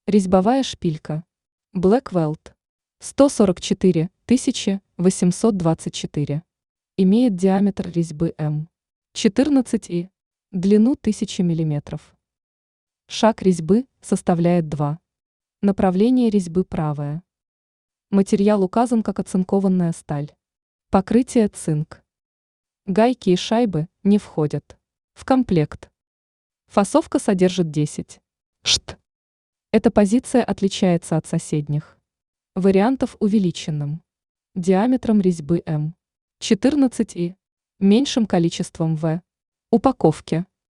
Резьбовая шпилька. Blackwell. 144 824. Имеет диаметр резьбы М. 14 и длину 1000 мм. Шаг резьбы составляет 2. Направление резьбы правое. Материал указан как оцинкованная сталь. Покрытие цинк. Гайки и шайбы не входят в комплект. Фасовка содержит 10 шт. Эта позиция отличается от соседних вариантов увеличенным диаметром резьбы М. 14 и меньшим количеством В. Упаковки.